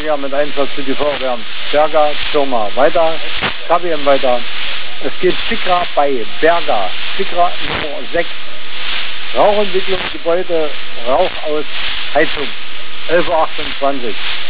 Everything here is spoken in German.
Verkehr mit Einsatz für die Feuerwehren. Berger, Firma. Weiter, KBM weiter. Es geht Stickra bei Berger. Stickra Nummer 6. Rauchentwicklung, Gebäude, Rauch aus Heizung. 11.28 Uhr.